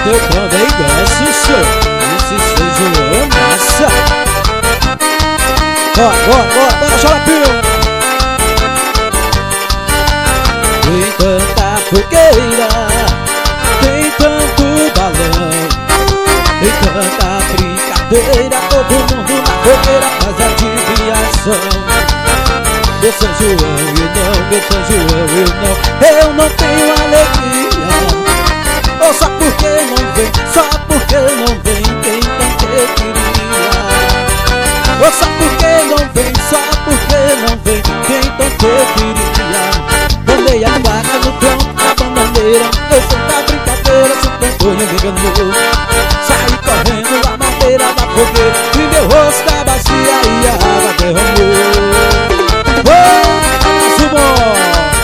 eu também danço, senhor. Esse São João massa. Bora, xaropinho. Tem tanta fogueira, tem tanto balão, tem tanta brincadeira, todo mundo na fogueira faz adivinhação. Meu São João e não, meu São João e não, eu não tenho alegria. Ou só porque não vem, só porque não vem quem tanto eu queria. Ou só porque não vem, só porque não vem quem tanto eu queria. Tomei a vaca no tronco da bananeira, eu sei da brincadeira, se cantor não me enganou. Saí correndo lá na beira da fogueira e meu rosto da bacia e a água derramou. Abraço bom!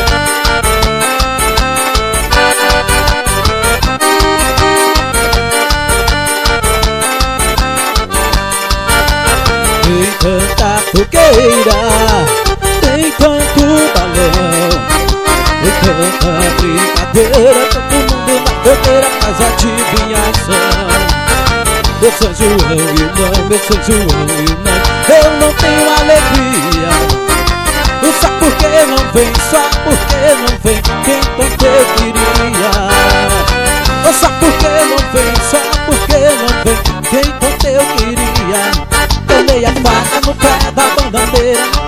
Tem tanta fogueira, tem tanto balão, tem tanta brincadeira, todo mundo na fogueira faz adivinhação. Meu São João e não, meu São João e não, eu não tenho alegria. Só porque não vem, só porque não vem quem tanto eu queria. Só porque não vem, só porque não vem quem tanto eu queria. Tomei a faca no pé da bananeira,